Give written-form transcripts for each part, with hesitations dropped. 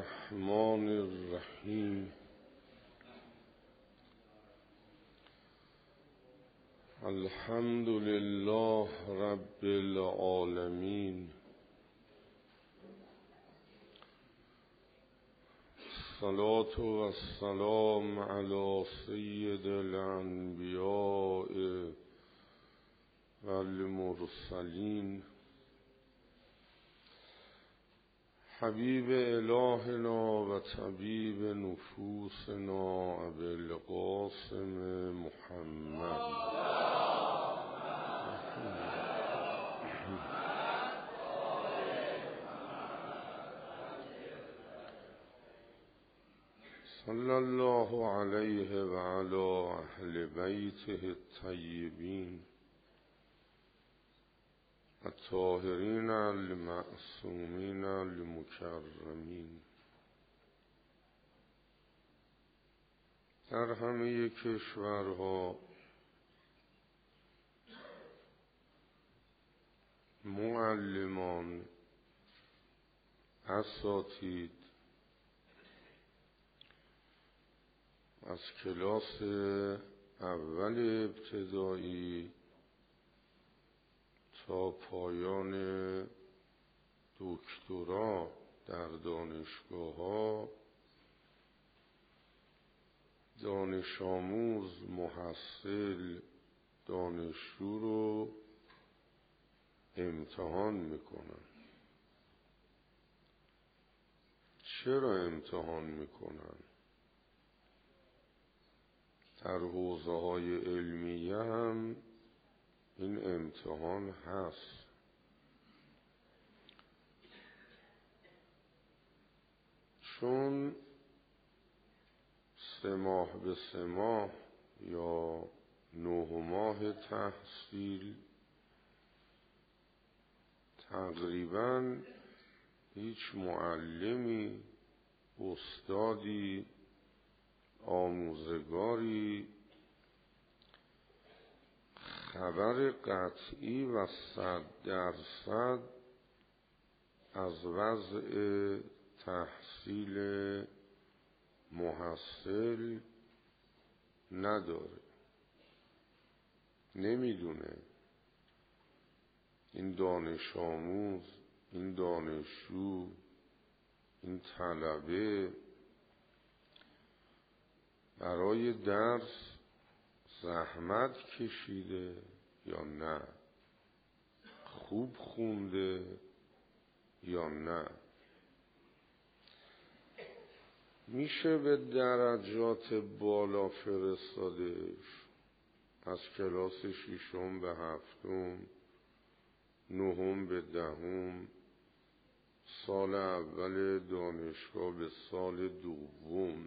الرحمن الرحیم الحمد لله رب العالمین الصلاة والسلام علی سید الانبیاء والمرسلین حبیب الهنا و طبیب نفوسنا ابوالقاسم محمد صلی الله علیه و علی اهل بیته الطیبین الطاهرین المعصومین المکرمین. در همه کشورها معلمان، اساتید از کلاس اول ابتدایی تا پایان دکترا در دانشگاه‌ها دانش آموز، محصل، دانشجو رو امتحان میکنن. چرا امتحان میکنن؟ در حوزه‌های علمیه هم این امتحان هست. چون 3 ماه به 3 ماه یا 9 ماه تحصیل تقریباً هیچ معلمی، استادی، آموزگاری خبر قطعی و 100% از وضع تحصیل محصل نداره، نمیدونه این دانش آموز، این دانشجو، این طلبه برای درس زحمت کشیده یا نه، خوب خونده یا نه. میشه به درجات بالا فرستادش، از کلاس 6 به 7، 9 به 10، سال اول دانشگاه به سال دوم.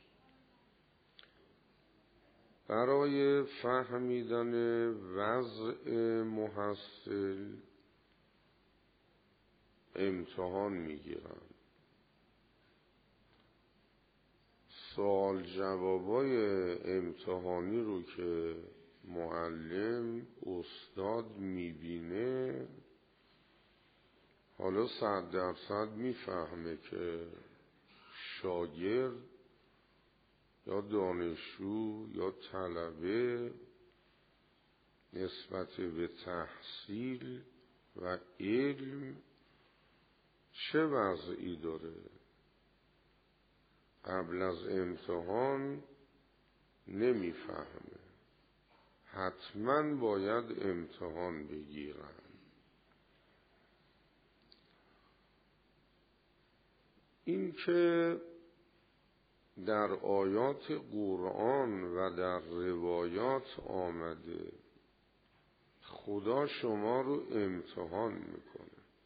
برای فهمیدن وضع محصل امتحان میگیرن. سوال جوابای امتحانی رو که معلم، استاد میبینه، حالا 100% میفهمه که شاگرد یا دانشجو یا طلبه نسبت به تحصیل و علم چه وضعی داره. قبل از امتحان نمیفهمه، حتما باید امتحان بگیرن. این که در آیات قرآن و در روایات آمده خدا شما رو امتحان میکنه.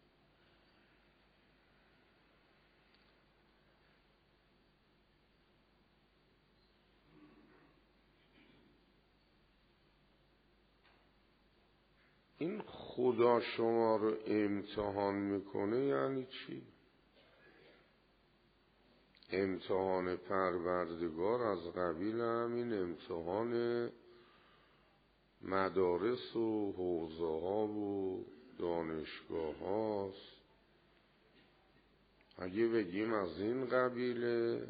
این خدا شما رو امتحان میکنه یعنی چی؟ امتحان پروردگار از قبیل همین امتحان مدارس و حوزه ها و دانشگاه هاست. اگه بگیم از این قبیله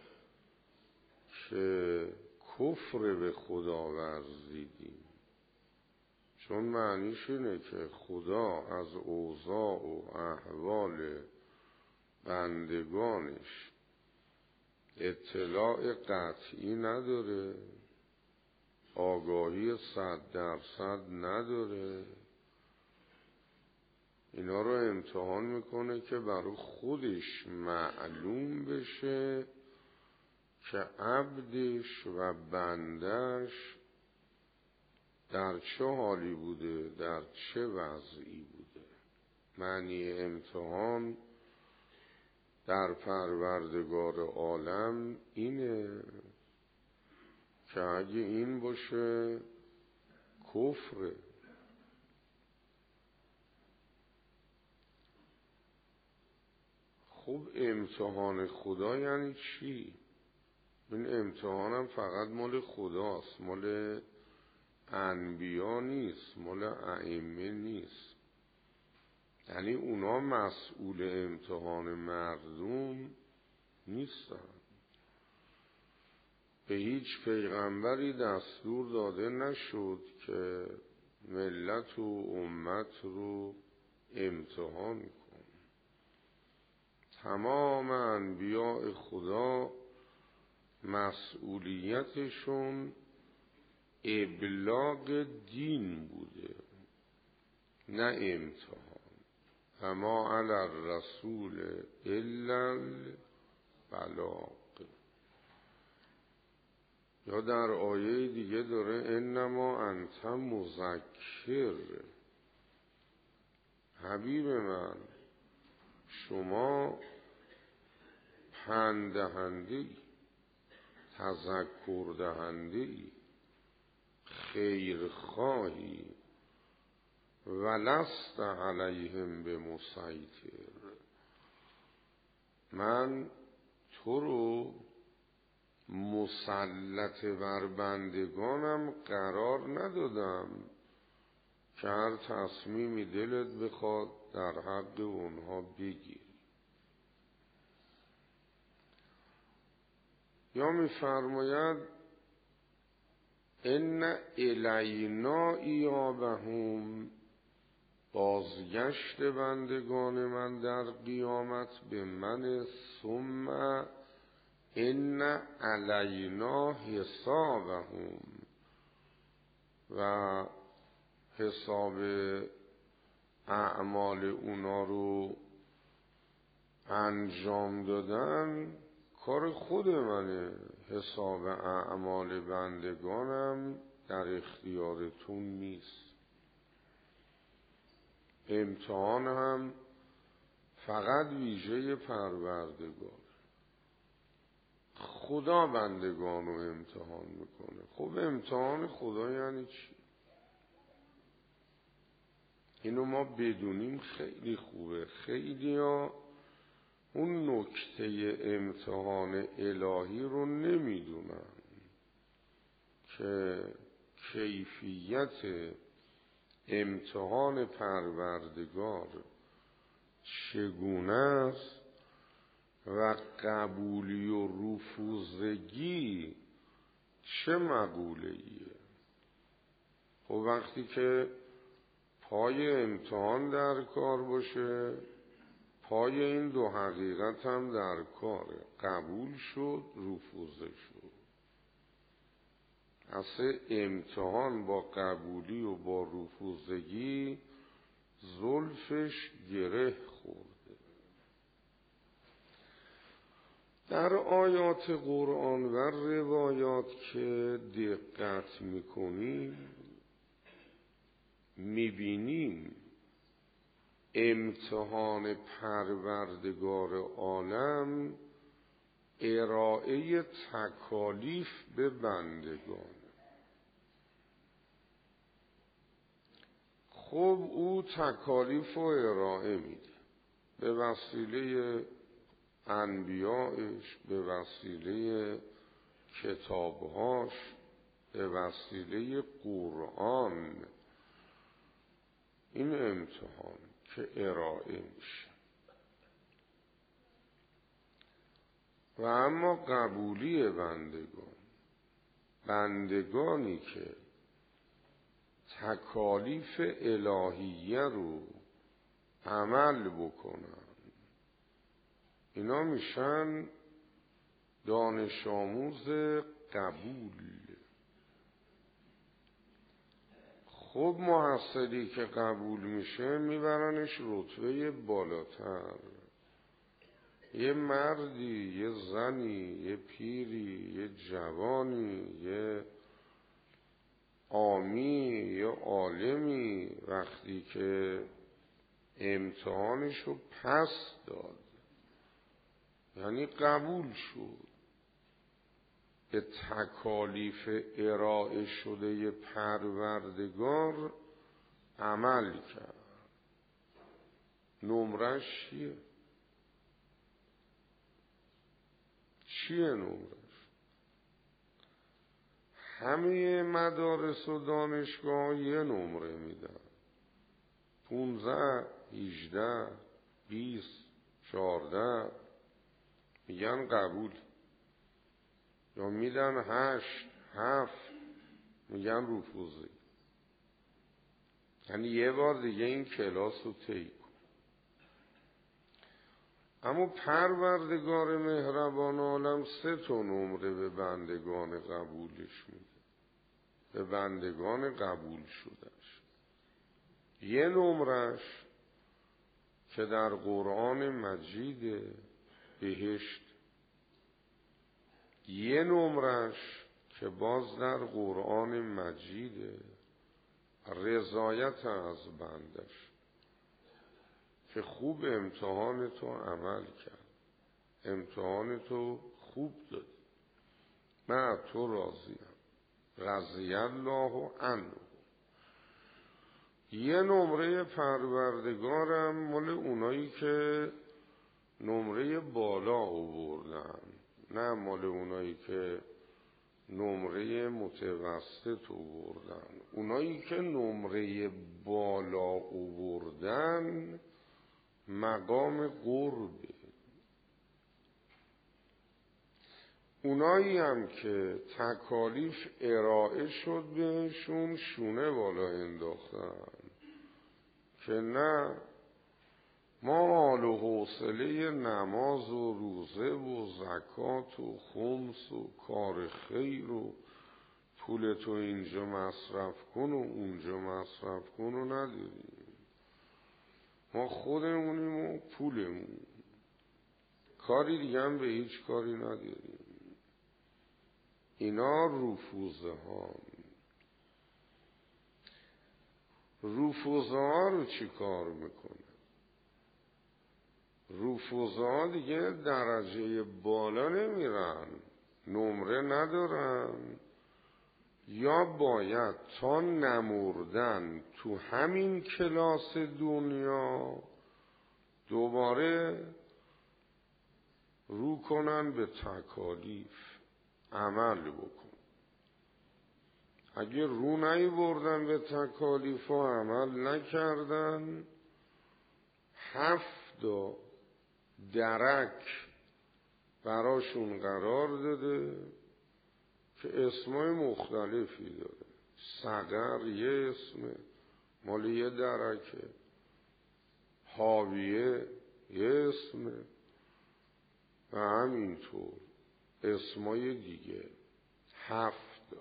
که کفر به خدا ورزیدیم، چون معنیش اینه که خدا از اوضاع و احوال بندگانش اطلاع قطعی نداره، آگاهی 100% نداره، اینا رو امتحان میکنه که برای خودش معلوم بشه که عبدش و بندش در چه حالی بوده، در چه وضعی بوده. معنی امتحان در پروردگار عالم اینه که اگه این باشه کفره. خب امتحان خدا یعنی چی؟ این امتحانم فقط مال خداست، مال انبیا نیست، مال ائمه نیست. یعنی اونا مسئول امتحان مردم نیستن. به هیچ پیغمبری دستور داده نشد که ملت و امت رو امتحان کن. تمام انبیاء خدا مسئولیتشون ابلاغ دین بوده، نه امتحان. و ما علی الرسول الا البلاغ. یا در آیه دیگه داره انما انت مذکر. حبیب من شما پند دهنده‌ای، تذکر دهنده‌ای، خیرخواهی، ولست علیهم بمسیطر. من تو رو مسلط بر بندگانم قرار ندادم که هر تصمیمی دلت بخواد در حق اونها بگیر. یا می‌فرماید ان الینا ایابهم، بازگشت بندگان من در قیامت به من، ثم ان علینا حسابهم، و حساب اعمال اونا رو انجام دادن کار خود منه. حساب اعمال بندگانم در اختیارتون نیست. امتحان هم فقط ویژه پروردگار. خدا بندگان رو امتحان میکنه. خب امتحان خدا یعنی چی؟ اینو ما بدونیم خیلی خوبه. خیلی ها اون نکته امتحان الهی رو نمیدونن که کیفیت امتحان پروردگار چگونه است و قبولی و رفوزگی چه مقوله‌ایه. خب وقتی که پای امتحان در کار باشه، پای این دو حقیقت هم در کاره. قبول شد، رفوزه شد. اصلا امتحان با قبولی و با رفوزگی زلفش گره خورده. در آیات قرآن و روایات که دقت میکنیم میبینیم امتحان پروردگار عالم ارائه تکالیف به بندگان. خب او تکالیف رو ارائه میده به وسیله انبیایش، به وسیله کتابهاش، به وسیله قرآن. این امتحان که ارائه میشه و اما قبولی بندگانی که تکالیف الهیه رو عمل بکنن، اینا میشن دانش آموز قبول. خب محصلی که قبول میشه میبرنش رتبه بالاتر، یه مردی، یه زنی، یه پیری، یه جوانی، یه عامی، یه عالمی وقتی که امتحانشو پس داد، یعنی قبول شد، به تکالیف ارائه شده پروردگار عمل کرد، نمرش چیه نمرش؟ همه مدارس و دانشگاه یه نمره میدن، 15 18 20 14 میگن قبول، یا میدن 8 7 میگن رفوزی. یعنی یه بار دیگه این کلاس رو طی کن. اما پروردگار مهربان عالم 3 نمره به بندگان قبولش میده، به بندگان قبول شدش. یه نمرش که در قرآن مجید بهشت، یه نمرش که باز در قرآن مجید رضایت از بندش که خوب امتحان تو عمل کرد، امتحان تو خوب داد، من تو راضیم، رضی الله عنه. یه نمره پروردگارم مال اونایی که نمره بالا آوردن، نه مال اونایی که نمره متوسط آوردن. اونایی که نمره بالا آوردن مقام قربه. اونایی هم که تکالیف ارائه شد بهشون شونه بالا انداختن که نه، ما حال و حوصله نماز و روزه و زکات و خمس و کار خیر و پول تو اینجا مصرف کن و اونجا مصرف کن و نداریم. ما خودمونیم و پولمون، کاری دیگه هم به هیچ کاری نداریم. اینا رفوزه ها. رفوزه ها رو چی کار میکنه؟ رفوزه ها دیگه درجه بالا نمیرن، نمره ندارن، یا باید تا نمردن تو همین کلاس دنیا دوباره رو کنن به تکالیف، عمل بکن. اگه رو نیاوردن به تکالیف و عمل نکردن، 7 درک براشون قرار داده که اسمای مختلفی داره. سقر یه اسم مال یه درکه، حاویه یه اسم و همینطور اسمای دیگه. 7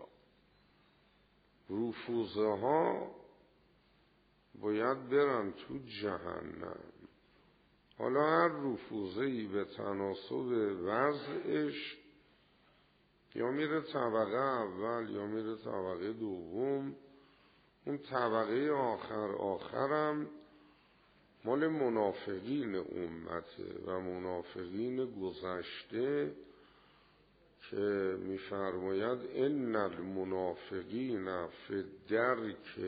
رفوزه ها باید برن تو جهنم. حالا هر رفوزه‌ای به تناسب وضعش یا میره طبقه اول یا میره طبقه دوم. اون طبقه آخرم مال منافقین امته و منافقین گذشته که میفرماید ان المنافقین فی الدرک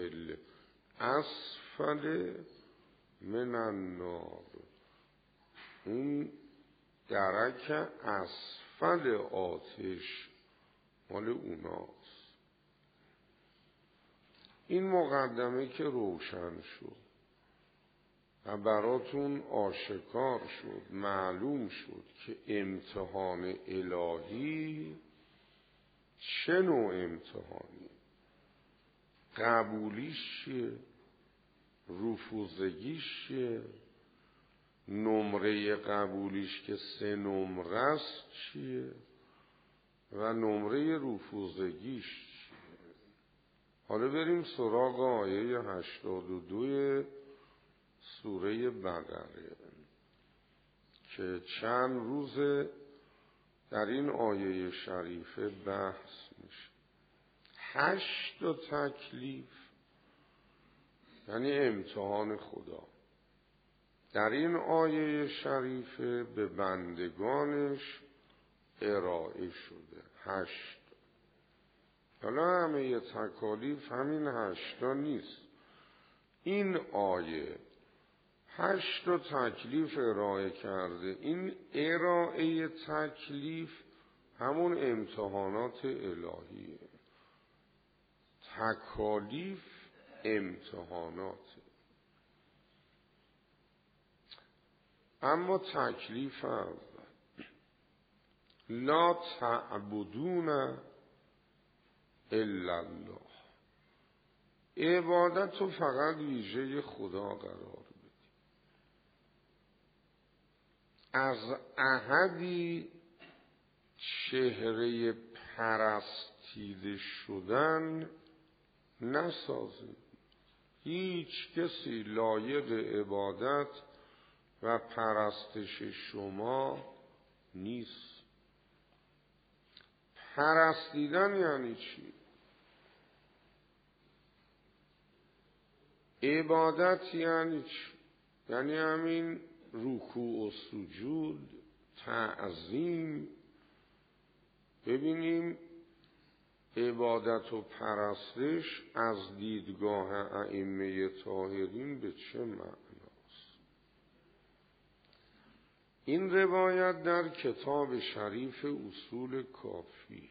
الاسفل من النار. اون درک اسفل آتش مال اوناست. این مقدمه که روشن شد، و براتون آشکار شد، معلوم شد که امتحان الهی چه نوع امتحانی، قبولیش چیه، رفوزگیش چیه، نمره قبولیش که 3 نمره است چیه و نمره رفوزگیش چیه. حالا بریم سراغ آیه 82 سوره بقره که چند روز در این آیه شریفه بحث میشه. 8 تکلیف یعنی امتحان خدا در این آیه شریفه به بندگانش ارائه شده. 8. حالا همه تکالیف همین 8 نیست. این آیه 8 تکلیف ارائه کرده. این ارائه تکلیف همون امتحانات الهیه. تکالیف امتحانات. اما تکلیف اول لا تعبدون الا الله، عبادت رو فقط ویژه خدا قرار بدید. از احدی چهره پرستیده شدن نسازید. هیچ کسی لایق عبادت و پرستش شما نیست. پرستیدن یعنی چی؟ عبادت یعنی چی؟ یعنی همین رکوع و سجود، تعظیم. ببینیم عبادت و پرستش از دیدگاه ائمه طاهرین به چه معناست؟ این روایت در کتاب شریف اصول کافی،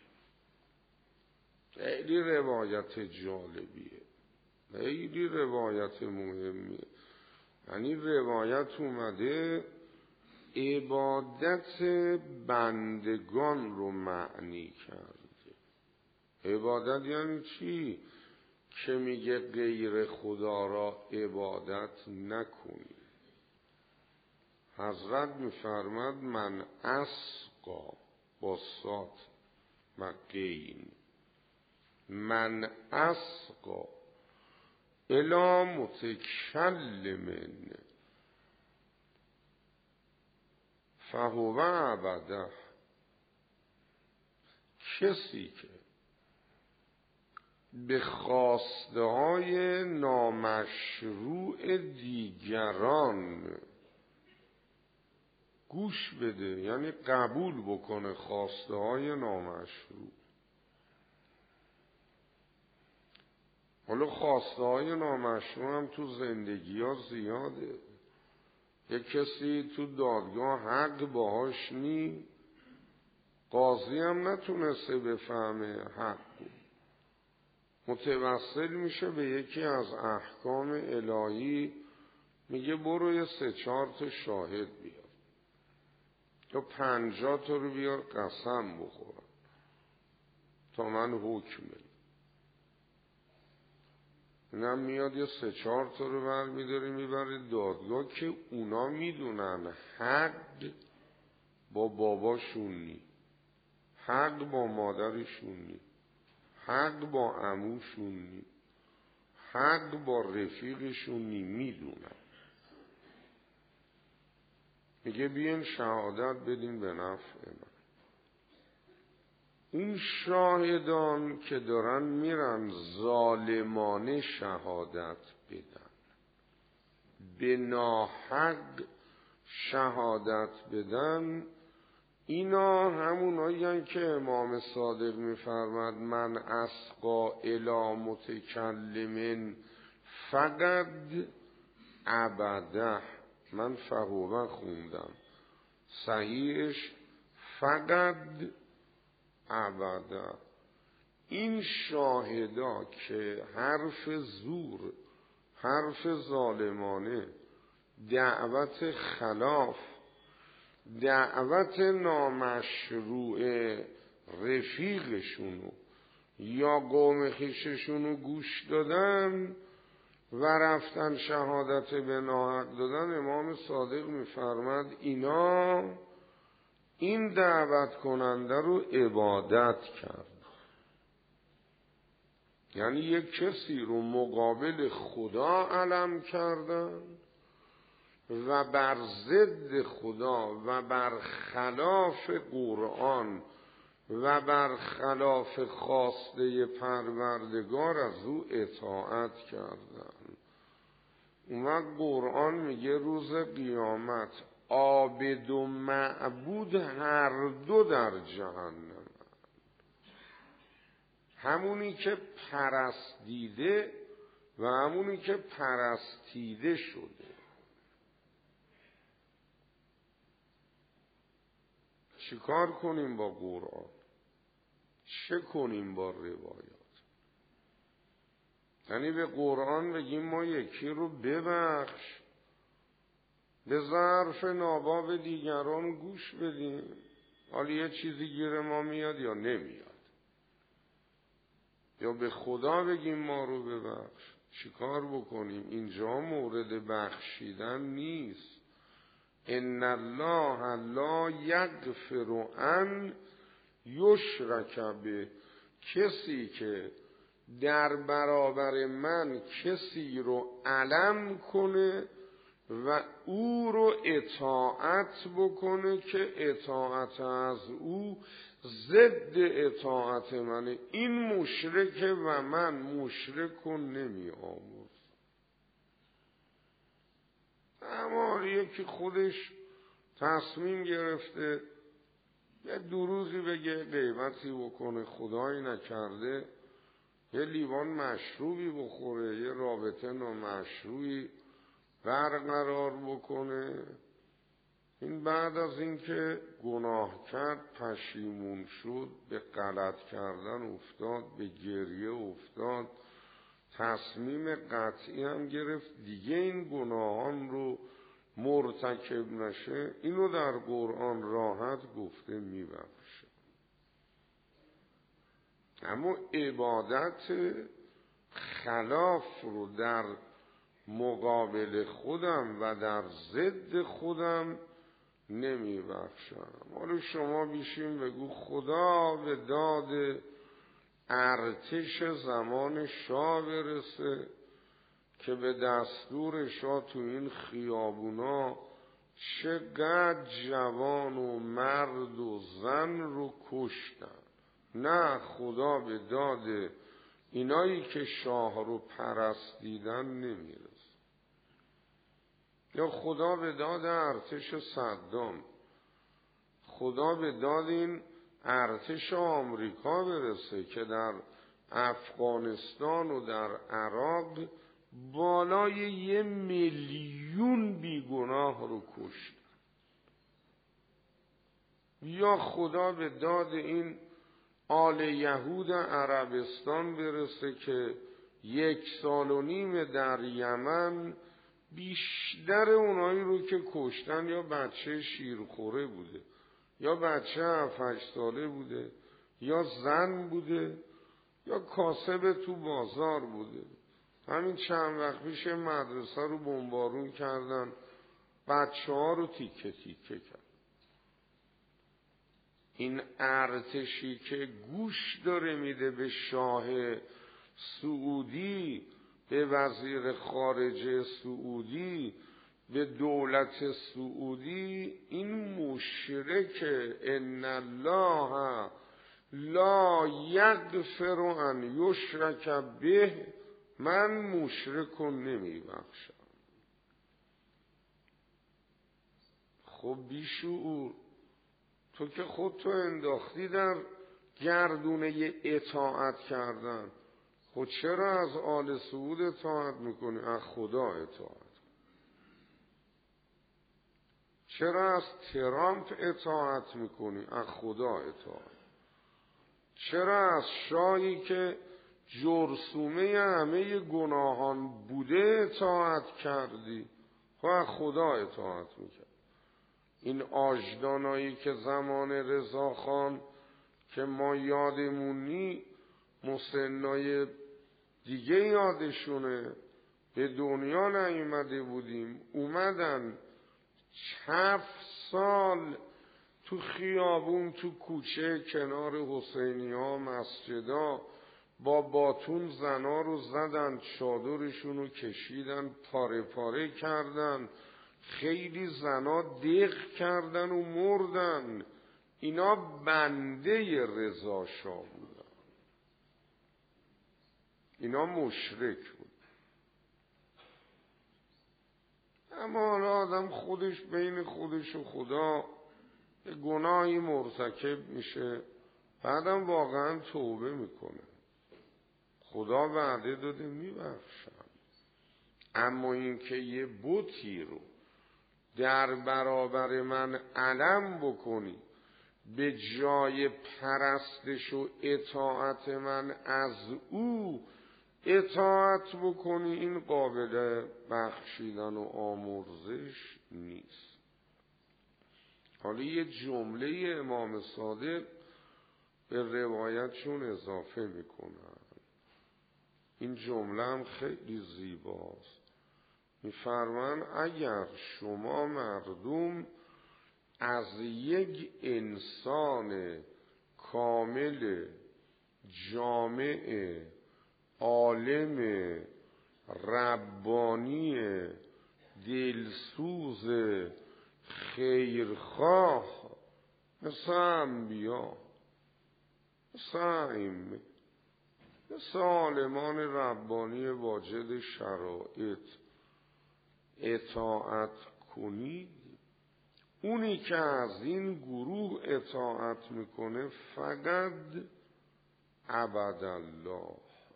خیلی روایت جالبیه، خیلی روایت مهمیه. یعنی روایت اومده عبادت بندگان رو معنی کرده. عبادت یعنی چی؟ که میگه غیر خدا را عبادت نکنی. حضرت میفرماد من اسقا با صاد و غین، من اسقا الی متکلم فهو عبده، کسی که به خواسته های نامشروع دیگران گوش بده، یعنی قبول بکنه خواسته های نامشروع. حالا خواسته های نامشروع هم تو زندگی ها زیاده. یک کسی تو دادگاه حق باهاش نی، قاضی هم نتونسته بفهمه حق بود، متوسل میشه به یکی از احکام الهی، میگه برو یه 3-4 شاهد بیار یا 50 رو بیار قسم بخورم تا من حکم بدم. اینم میاد یه 3-4 رو برمیداره میبره دادگاه که اونا میدونن حق با باباشون نی، حق با مادرشون نی، حق با عموشون نی، حق با رفیقشون نی، میدونن. میگه بیاین شهادت بدین به نفع من. اون شاهدان که دارن میرن ظالمانه شهادت بدن، به ناحق شهادت بدن، اینا همونایی که امام صادق میفرماد من اسقا الی متکلم فقط عبده، من فهوه خوندم، صحیحش فقط عبده. این شاهدا که حرف زور، حرف ظالمانه دعوت خلاف، دعوت نامشروع رفیقشونو یا قوم خویششونو گوش دادن و رفتن شهادت به ناحق دادن، امام صادق میفرماد اینا این دعوت کننده رو عبادت کرد. یعنی یک کسی رو مقابل خدا علم کردن و بر ضد خدا و بر خلاف قرآن و بر خلاف خواسته پروردگار از او اطاعت کردن. اون وقت قرآن میگه روز قیامت عابد و معبود هر دو در جهنم، همونی که پرستیده و همونی که پرستیده شده. چیکار کنیم با قرآن؟ چه کنیم با روایات؟ یعنی به قرآن بگیم ما یکی رو ببخش، به ظرف ناباب دیگران گوش بدیم، حالا یه چیزی گیر ما میاد یا نمیاد، یا به خدا بگیم ما رو ببخش. چیکار بکنیم؟ اینجا مورد بخشیدن نیست. ان الله لا یغفر ان یشرک به، کسی که در برابر من کسی رو علم کنه و او رو اطاعت بکنه که اطاعت از او ضد اطاعت منه، این مشرکه و من مشرک رو نمی آموز. اما یکی خودش تصمیم گرفته یه دروغی بگه، غیبتی بکنه، خدایی نکرده یه لیوان مشروبی بخوره، یه رابطه نامشروعی برقرار بکنه، این بعد از اینکه گناه کرد پشیمون شد، به غلط کردن افتاد، به گریه افتاد، تصمیم قطعی هم گرفت دیگه این گناهان رو مرتکب نشه، اینو در قرآن راحت گفته میبخشه. اما عبادت خلاف رو در مقابل خودم و در ضد خودم نمیبخشم. حالا شما بیشین بگو خدا به داد ارتش زمان شاه برسه که به دستور شاه تو این خیابونا چقدر جوان و مرد و زن رو کشتن. نه، خدا به داد اینایی که شاه رو پرستیدن نمیرسه. یا خدا به داد ارتش صدام، خدا به داد این ارتش آمریکا برسه که در افغانستان و در عراق بالای 1 میلیون بیگناه رو کشت. یا خدا به داد این آل یهود عربستان برسه که 1.5 سال در یمن بیشتر اونایی رو که کشتن یا بچه شیرخوره بوده، یا بچه 7-8 ساله بوده، یا زن بوده، یا کاسب تو بازار بوده. همین چند وقت پیش مدرسه رو بمبارون کردن، بچه ها رو تیکه تیکه کرد. این ارتشی که گوش داره میده به شاه سعودی، به وزیر خارجه سعودی، به دولت سعودی، این مشرک. ان الله لا یغفر ان یشرک به، من مشرک رو نمیبخشم. خب بیشعور، تو که خودتو انداختی در گردونه اطاعت کردن، خود چرا از آل سعود اطاعت میکنی؟ از خدا اطاعت. چرا از ترامپ اطاعت میکنی؟ از خدا اطاعت. چرا از شاهی که جرثومه همه گناهان بوده اطاعت کردی؟ خب خدا اطاعت میکرد. این آجدانایی که زمان رضاخان که ما یادمونی مسنای دیگه یادشونه، به دنیا نیومده بودیم، اومدن 7 سال تو خیابون، تو کوچه کنار حسینی‌ها، مسجدا با باتون زنا رو زدن، چادرشون رو کشیدن، پاره پاره کردن، خیلی زنا دق کردن و مردن. اینا بنده رضا شاه بودن، اینا مشرک بود. اما حالا آدم خودش بین خودش و خدا به گناهی مرتکب میشه، بعدم واقعا توبه میکنه، خدا وعده داده میبخشم. اما این که یه بتی رو در برابر من علم بکنی، به جای پرستش و اطاعت من از او اطاعت بکنی، این قابل بخشیدن و آمرزش نیست. حالا یه جمله امام صادق به روایتشون اضافه میکنن، این جمله هم خیلی زیباست. میفرمان اگر شما مردم از یک انسان کامل جامع عالم ربانی دلسوز خیرخواه مثل انبیا، مثل ائمه، مثل عالمان ربانی واجد شرایط اطاعت کنید، اونی که از این گروه اطاعت میکنه فقط عبدالله،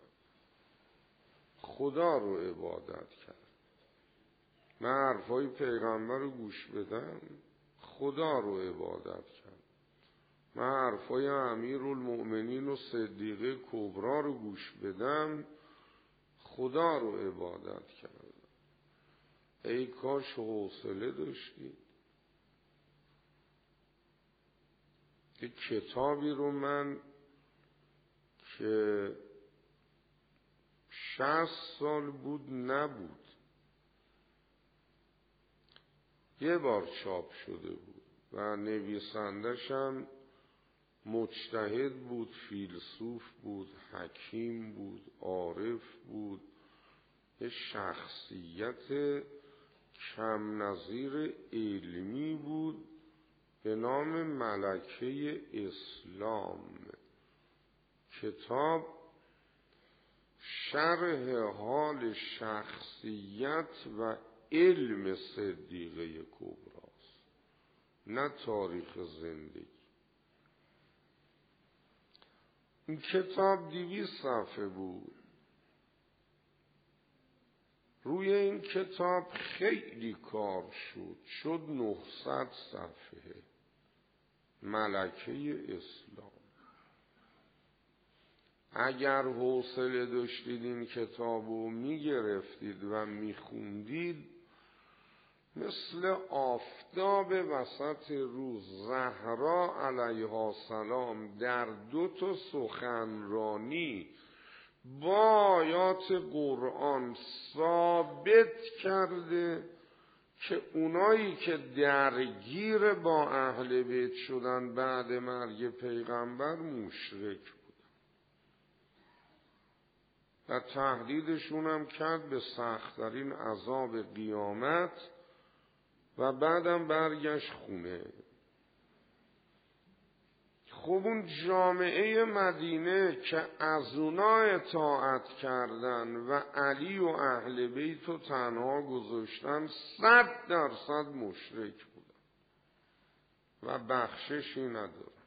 خدا رو عبادت کرد. من حرفای پیغمبر رو گوش بدم، خدا رو عبادت کرد. من حرفای امیرالمؤمنین و صدیقه کبرا رو گوش بدم، خدا رو عبادت کرد. ای کاش حوصله داشتید. یه کتابی رو من که 60 سال بود نبود، یه بار چاپ شده بود و نویسندش هم مجتهد بود، فیلسوف بود، حکیم بود، عارف بود، یه شخصیت کم نظیر علمی بود به نام ملکه اسلام. کتاب شرح حال شخصیت و علم صدیقه کبراست، نه تاریخ زندگی. این کتاب 200 صفحه بود. روی این کتاب خیلی کار شد 900 صفحه. ملکه اسلام. اگر حوصله داشتید این کتابو میگرفتید و میخوندید، مثل آفتاب وسط روز زهرا علیها السلام در 2 سخنرانی با آیات قرآن ثابت کرده که اونایی که درگیر با اهل بیت شدن بعد مرگ پیغمبر مشرک بودن و تهدیدشون هم کرد به سخت‌ترین عذاب قیامت و بعدم برگشت خونه. خب اون جامعه مدینه که از اونا اطاعت کردن و علی و اهل بیت رو تنها گذاشتن 100% مشرک بودن و بخششی ندارن،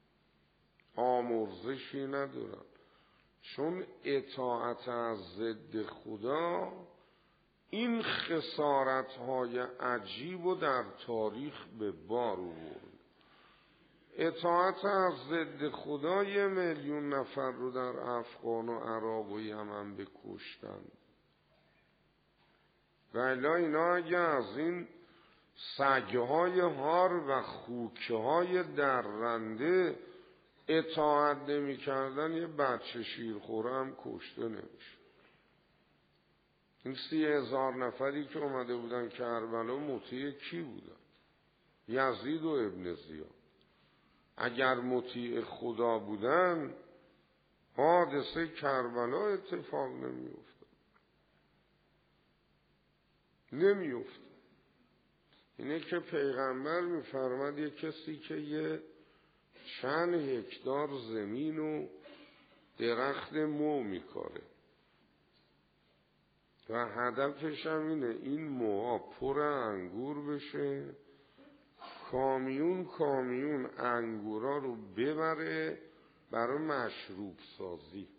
آمرزشی ندارن، چون اطاعت از ضد خدا این خسارت‌های عجیب و در تاریخ به بار آورد. اطاعت از ضد خدا 1,000,000 نفر رو در افغان و عراق و یمن بکشتن. و الا اینا اگه از این سگهای هار و خوکهای درنده اطاعت نمی کردن، یه بچه شیرخوره هم کشته نمیشه. این 30,000 نفری که اومده بودن کربلا مطیع کی بودن؟ یزید و ابن زیاد. اگر مطیع خدا بودن حادثه کربلا اتفاق نمی‌افتاد. اینه که پیغمبر می‌فرماد یه کسی که یه چند هکتار زمین و درخت مو میکاره و هدفش هم اینه این موها پر انگور بشه، کامیون انگورا رو ببره برای مشروب سازی.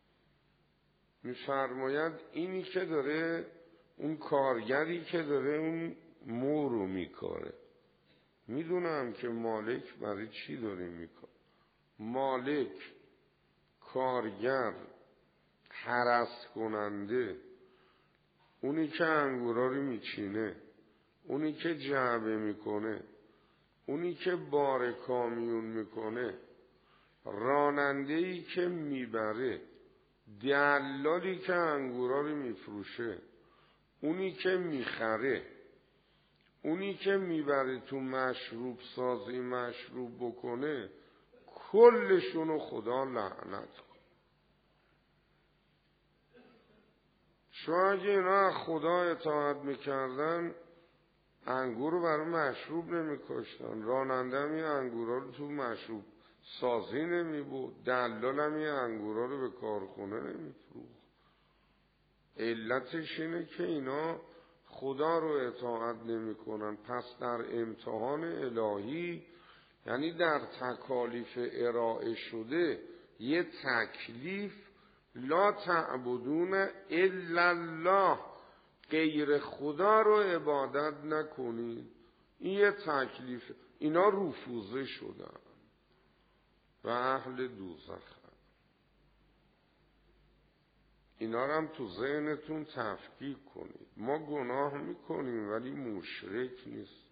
می‌فرماید اینی که داره، اون کارگری که داره اون مو رو میکاره، میدونم که مالک برای چی داره میکاره. مالک، کارگر، هرس کننده، اونی که انگورا رو میچینه، اونی که جعبه میکنه، اونی که بار کامیون میکنه، راننده‌ای که میبره، دلالی که انگورا رو میفروشه، اونی که میخره، اونی که میبره تو مشروب سازی مشروب بکنه، کلشونو خدا لعنت کن. شاید اینا خدا اطاعت میکردن انگور رو برای مشروب نمیکشتن، راننده هم این انگورا رو تو مشروب سازی نمیبود، دلال هم این انگورا رو به کارخونه نمیفروخت. علتش اینه که اینا خدا رو اطاعت نمی کنن. پس در امتحان الهی، یعنی در تکالیف ارائه شده، یه تکلیف لا تعبدون الا الله، غیر خدا رو عبادت نکنید، این یه تکلیف. اینا رفوزه شدن و اهل دوزخ. اینا رو هم تو ذهنتون تفکیک کنید. ما گناه میکنیم ولی مشرک نیست.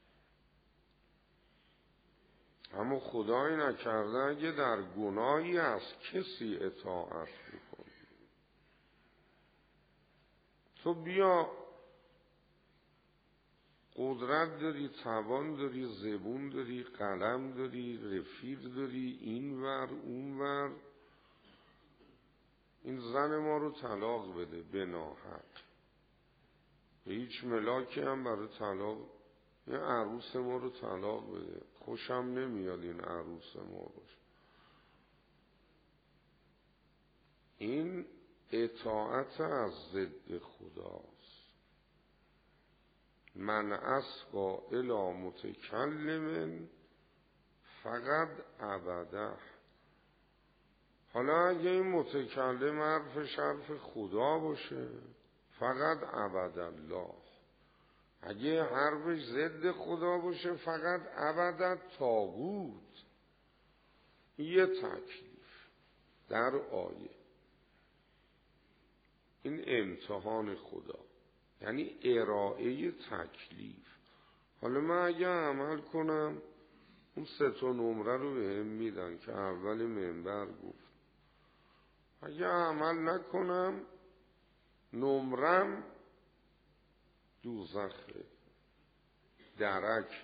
اما خدایی نکرده اگه در گناهی از کسی اطاعت میکنی، تو بیا قدرت داری، توان داری، زبون داری، قلم داری، رفیق داری، این ور اون ور، این زن ما رو طلاق بده به ناحق. به هیچ ملاکی هم برای طلاق، این عروس ما رو طلاق بده، خوشم نمیاد این عروس ما باشه. این اطاعت از ضد خداست. من اسقا الی متکلم فقط عبده. حالا اگه این متکلم حرف خدا باشه فقط عبد الله، اگه حرفش ضد خدا باشه فقط عبد طاغوت. یه تکلیف در آیه. این امتحان خدا یعنی ارائه تکلیف. حالا من اگه عمل کنم اون 3 نمره رو بهم میدن که اول منبر گفت، اگه عمل نکنم نمرم دوزخه، درک،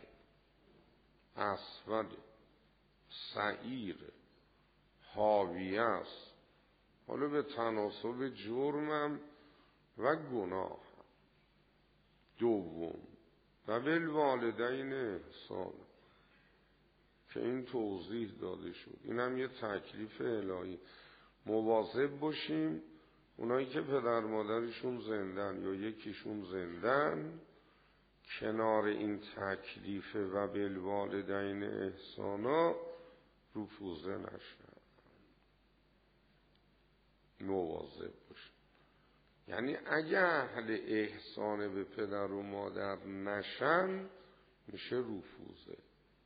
اسفل، سعیر، حاویه است. حالا به تناسب جرمم و گناه. دوم و بالوالدین احسان که این توضیح داده شد، اینم یه تکلیف الهی. مواظب باشیم اونایی که پدر مادرشون زندن یا یکیشون زندن، کنار این تکلیف و بالوالدین احسانا رفوزه نشن. مواظب باشیم. یعنی اگه اهل احسان به پدر و مادر نشن میشه رفوزه.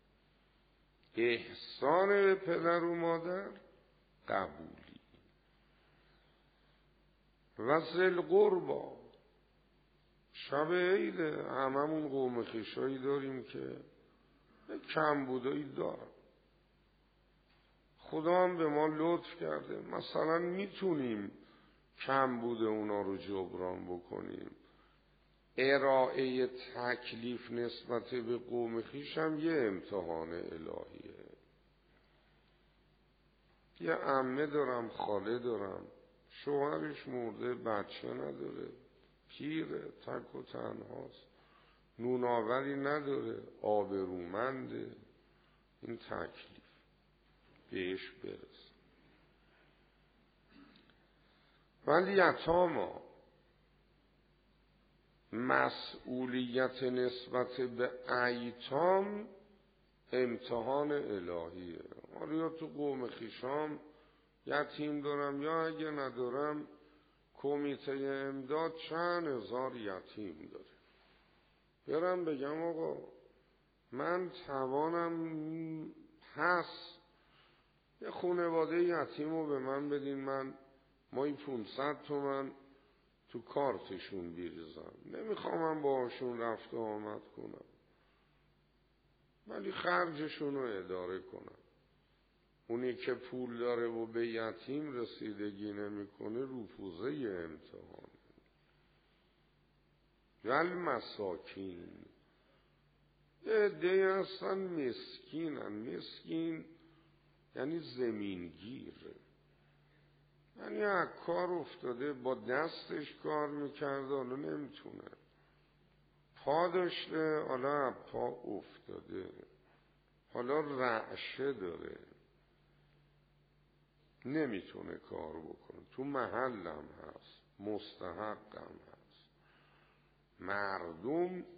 احسان به پدر و مادر قبولی. و ذل قربا، شب عیده، هممون قوم خویشایی داریم که کمبودایی دارن. خدا هم به ما لطف کرده، مثلا میتونیم کمبود اونا رو جبران بکنیم. ارائه تکلیف نسبت به قوم خویش هم یه امتحان الهیه. یه عمه دارم، خاله دارم، شوهرش مرده، بچه نداره، پیره، تک و تنهاست، نوناوری نداره، آبرومنده. این تکلیف بهش برس. ولی یتاما مسئولیت نسبت به ایتام امتحان الهیه. یا تو قوم خویشام یتیم دارم، یا اگه ندارم کمیته امداد چند هزار یتیم داره. برم بگم آقا من توانم هست یه خانواده یتیم رو به من بدین، من مایی 500 تومن تو کارتشون بیرزم، نمیخوام من باهاشون رفت و آمد کنم، ولی خرجشون رو اداره کنم. اونی که پول داره و به یتیم رسیدگی نمیکنه رفوزه امتحان. ول مساکین، یه عده‌ای هستن مسکینن. مسکین یعنی زمینگیر، یعنی از کار افتاده، با دستش کار میکرده حالا نمیتونه، پا داشته حالا پا افتاده، حالا رعشه داره نمیتونه کار بکنه، تو محلم هست، مستحقم هست. مردم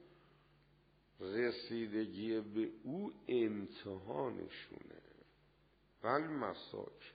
رسیدگی به او امتحانشونه. ول مساک،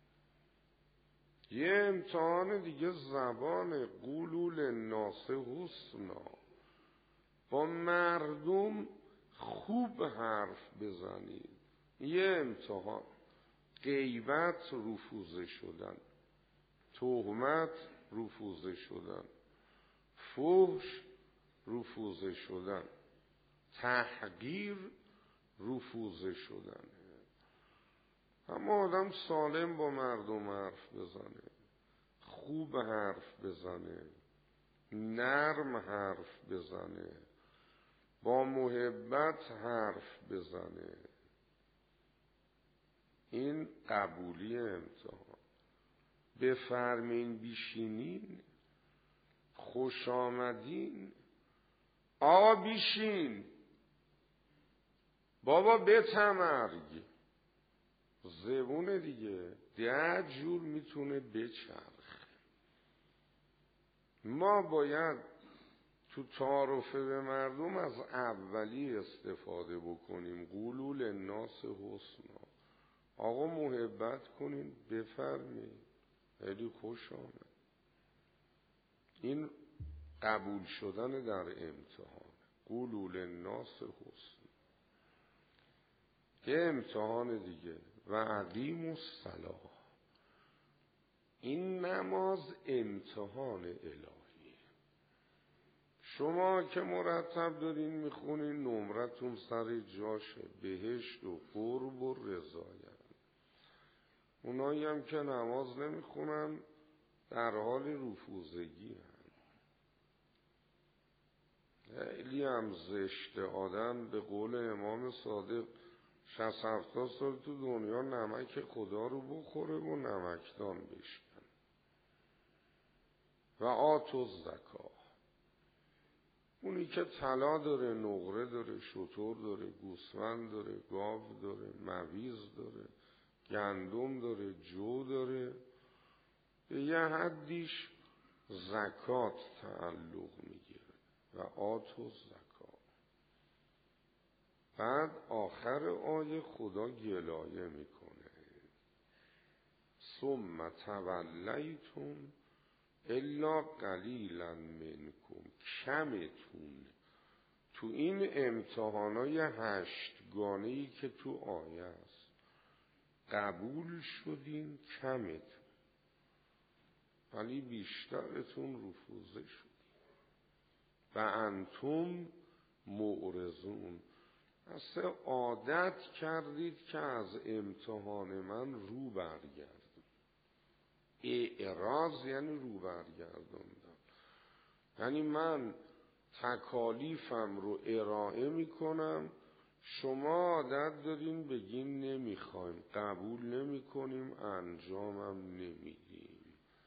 یه امتحان دیگه زبان. قولوا للناس حسنا، با مردم خوب حرف بزنید. یه امتحان. غیبت رفوزه شدن، تهمت رفوزه شدن، فحش رفوزه شدن، تحقیر رفوزه شدن. اما آدم سالم با مردم حرف بزنه، خوب حرف بزنه، نرم حرف بزنه، با محبت حرف بزنه، این قبولی امتحان. بفرمین بیشینین، خوش آمدین، آقا بیشین، بابا بتمرگ، زبون دیگه 10 جور میتونه بچرخ. ما باید تو تعارف به مردم از اولی استفاده بکنیم. قولوا للناس حسنا، آقا محبت کنین، بفرمین، خیلی خوش آمد. این قبول شدن در امتحان. قولوا للناس حسنا. یه امتحان دیگه، و اقیموا الصلاة، این نماز امتحان الهی. شما که مرتب دارین میخونین نمرتون سر جاشه، بهشت و قرب و رضایت. اونایی هم که نماز نمیخونن در حال رفوزگی هن. خیلی هم زشته آدم به قول امام صادق 60-70 سال تو دنیا نمک خدا رو بخوره و نمکدان بشکن. و آتوا الزکاة، اونی که طلا داره، نقره داره، شتر داره، گوسفند داره، گاو داره، مویز داره، گندم داره، جو داره، به یه حدیش زکات تعلق میگیره. و آتوا الزکاة. بعد آخر آیه خدا گلایه میکنه، ثم تولیتم الا قلیلا منکم، کمتون تو این امتحانای 8 گانه‌ای که تو آیه است قبول شدین، کمتون، ولی بیشترتون رفوزه شدین. و انتم معرضون. اصلا عادت کردید که از امتحان من رو برگردید. اعراض یعنی رو برگردوندن، یعنی من تکالیفم رو ارائه میکنم، شما عادت دارین بگین نمیخوایم، قبول نمیکنیم، انجامم نمیدیم.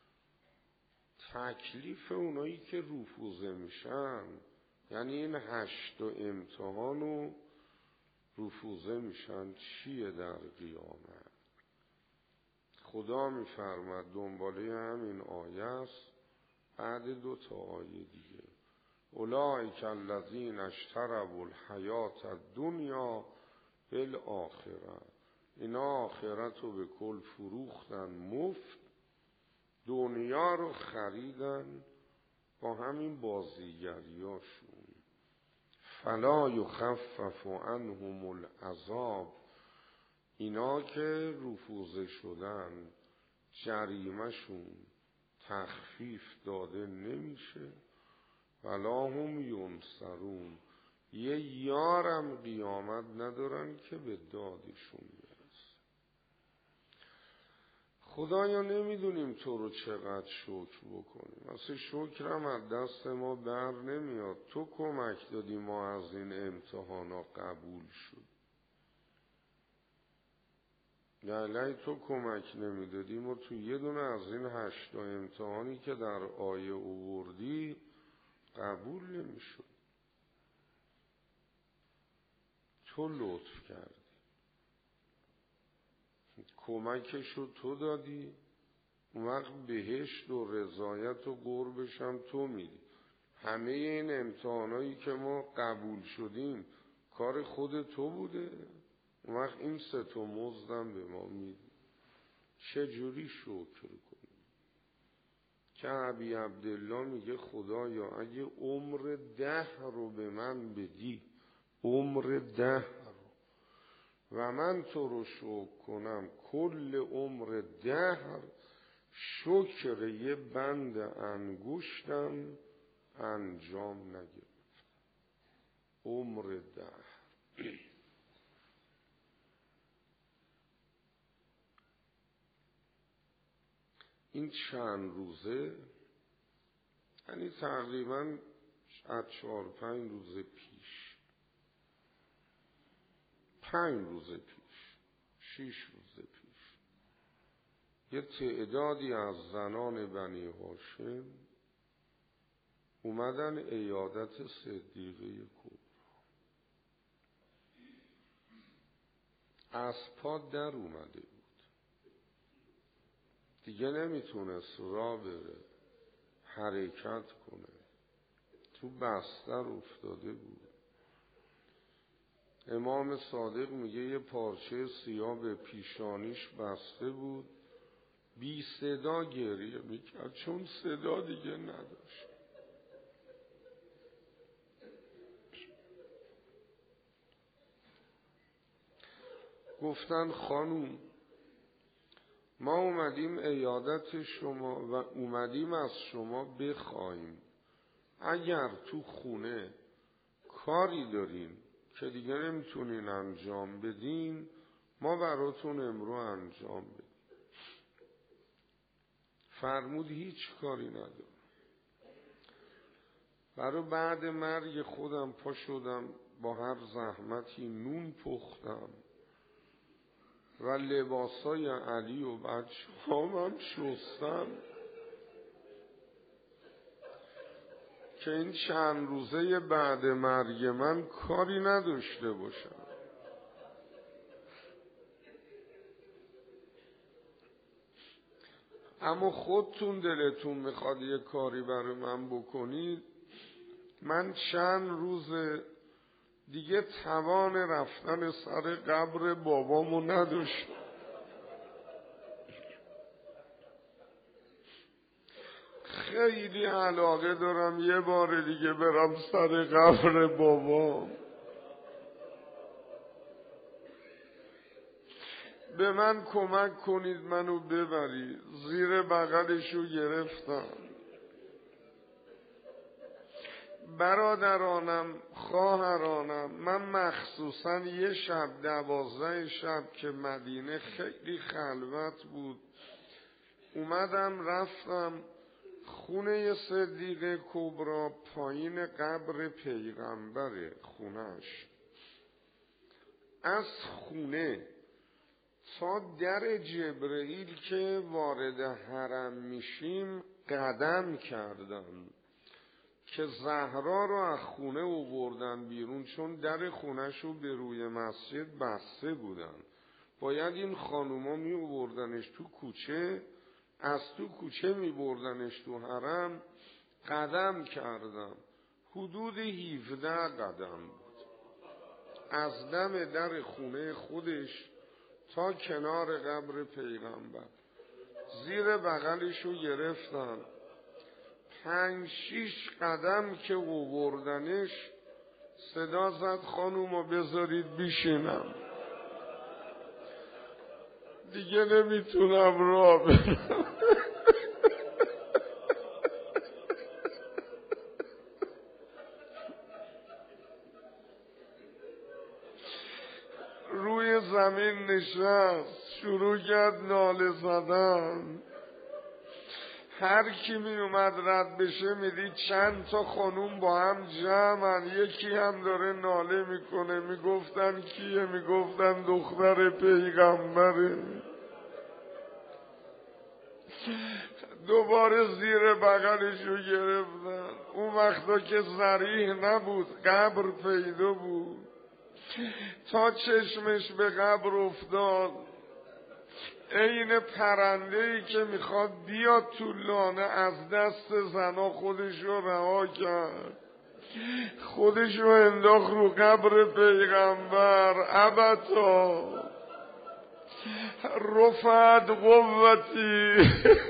تکلیف اونایی که رفوزه میشن، یعنی این 8 امتحان و رفوزه میشن، چیه در قیامت؟ خدا میفرماد دنباله همین آیه است، بعد 2 آیه دیگه، اولئک الذین اشتروا الحیات الدنیا بالآخره، اینا آخرت رو به کل فروختن، مفت دنیا رو خریدن با همین بازیگریاشون. فلا یخفف عنهم العذاب، اینا که رفوزه شدن جریمهشون تخفیف داده نمیشه، ولا هم ینصرون، یه یارم قیامت ندارن که به دادشون برسه. خدایا نمیدونیم تو رو چقدر شکر بکنیم، اصلا شکرم از دست ما بر نمیاد. تو کمک دادی ما از این امتحانا قبول شد، یعنی تو کمک نمیدادی ما تو یه دونه از این 8 امتحانی که در آیه آوردی قبول نمیشد. تو لطف کردی، کمکشو تو دادی، اون وقت بهشت و رضایت و قربشم تو میدی. همه این امتحانایی که ما قبول شدیم کار خود تو بوده، اون وقت این 3 مزدم به ما میدی. چجوری شکر کنیم؟ که ابی عبدالله میگه خدایا اگه عمر 10 رو به من بدی، عمر 10 رو، و من تو رو شکر کنم کل عمر 10 شکر یه بند انگشتم انجام نگرفت. عمر 10. این چند روزه، یعنی تقریبا از 4-5 روز پیش، 5 روز پیش، 6 روز پیش، یه تعدادی از زنان بنی هاشم اومدن عیادت صدیقه کبری. از پا در اومده بود، دیگه نمیتونست راه بره، حرکت کنه، تو بستر افتاده بود. امام صادق میگه یه پارچه سیاه به پیشانیش بسته بود، بی صدا گریه میکرد چون صدا دیگه نداشت. گفتن خانوم ما اومدیم عیادت شما و اومدیم از شما بخوایم اگر تو خونه کاری دارین که دیگه نمیتونین انجام بدین، ما براتون امرو انجام بدیم. فرمود هیچ کاری ندارم. برای بعد مرگ خودم پا شدم با هر زحمتی نون پختم و لباسای علی و بچه هم شستم که این چند روزه بعد مرگ من کاری نداشته باشم. اما خودتون دلتون میخواد یه کاری برای من بکنید، من چند روز دیگه توان رفتن سر قبر بابامو نداشتم. خیلی علاقه دارم یه بار دیگه برم سر قبر بابام. به من کمک کنید منو ببرید. زیر بغلشو گرفتم، برادرانم، خواهرانم، من مخصوصا یه شب 12 شب که مدینه خیلی خلوت بود اومدم رفتم خونه صدیقه کبرا، پایین قبر پیغمبر خونش. از خونه تا در جبرئیل که وارد حرم میشیم قدم کردم که زهرا رو از خونه آوردن بیرون، چون در خونه‌شو به روی مسجد بسته بودن. باید این خانوما می آوردنش تو کوچه، از تو کوچه می بردنش تو حرم. قدم کردم، حدود 17 قدم بود، از دم در خونه خودش تا کنار قبر پیغمبر. زیر بغلشو گرفتم، 5-6 قدم که آوردنش صدا زد خانوما بذارید بشینم، دیگه نمیتونم راه برم. روی زمین نشست، شروع کرد ناله زدن. هر کی می اومد رد بشه میدید چند تا خانوم با هم جمعن، یکی هم داره ناله میکنه. میگفتن کیه؟ میگفتن دختر پیغمبره. دوباره زیر بغلشو گرفتن. اون وقتا که ذریح نبود، قبر پیدا بود، تا چشمش به قبر افتاد عین پرنده‌ای که میخواد بیاد تو لانه، از دست زنا خودشو رها کرد، خودشو انداخت رو قبر پیغمبر. ابتا رفعت قوتی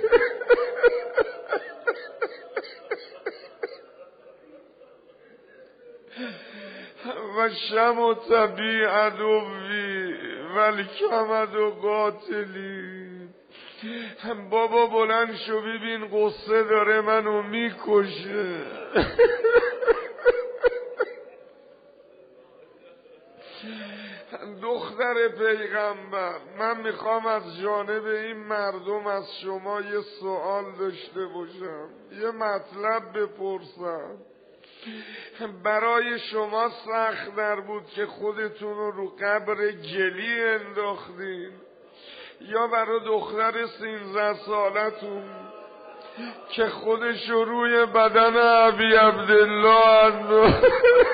و شمت بی عدوی والکمد و قاتلی. بابا بلند شو ببین قصه داره منو میکشه. دختر پیغمبر، من میخوام از جانب این مردم از شما یه سوال داشته باشم، یه مطلب بپرسم. برای شما سخت در بود که خودتون رو قبر گلی انداختین، یا برای دختر 13 سالتون که خودش روی بدن ابی عبدالله انداخت؟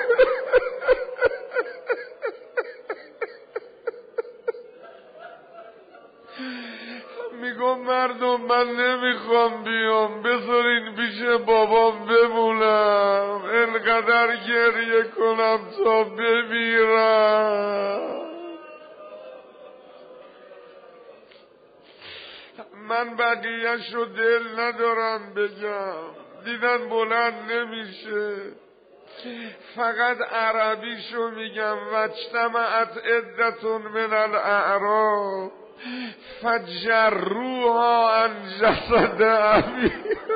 میگم مردم من نمیخوام بیام، بذارین پیش بابام بمونم، انقدر گریه کنم تا بمیرم. من بقیه‌شو دل ندارم بگم، دیدن بلند نمیشه، فقط عربیشو میگم. واجتمعت عدة من الاعراب فجروها عن جسد ابی